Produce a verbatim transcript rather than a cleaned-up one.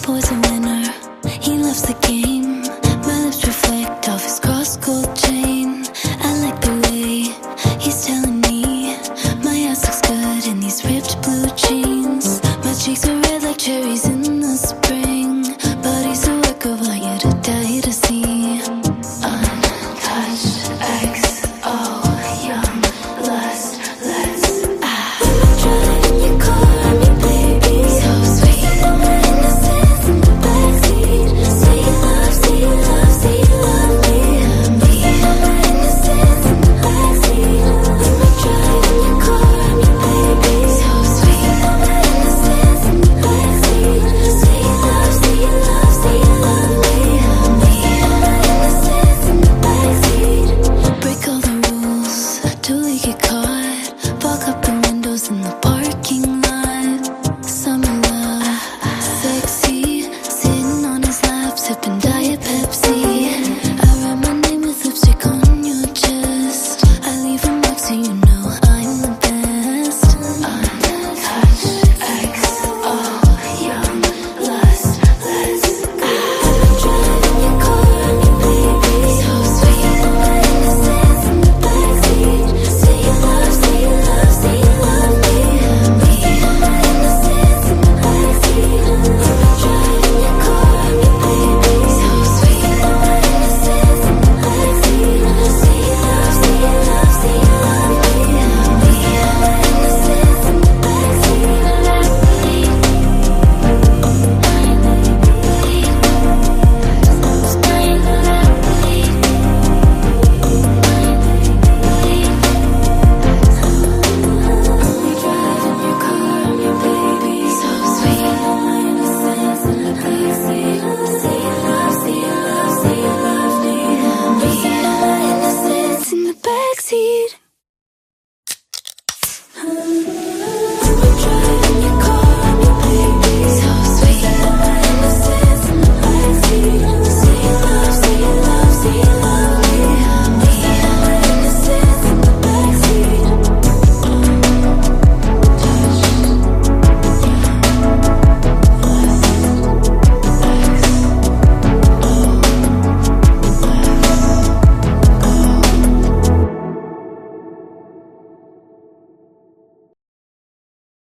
boy's a winner, he loves the game. My lips reflect off his cross gold chain. I like the way he's telling me my ass looks good in these ripped blue jeans. My cheeks are red like cherries in the spring, but he's a work of art, yet a die to see. Untouched X O, young lust, let's ah. Driving your car, me baby, so sweet. Innocence in the backseat. Sweet love, sweet love, sweet love, me and me. Innocence in the backseat. When we're driving your car, me baby, so sweet. Innocence in the backseat. Sweet love, sweet love, sweet love, me and me. Innocence in the backseat. Break all the rules till we get caught. Fog up the windows in the parking lot. Summer love, sexy, sitting on his lap, sipping Diet Pepsi. I write my name with lipstick on your chest. I leave a mark so you know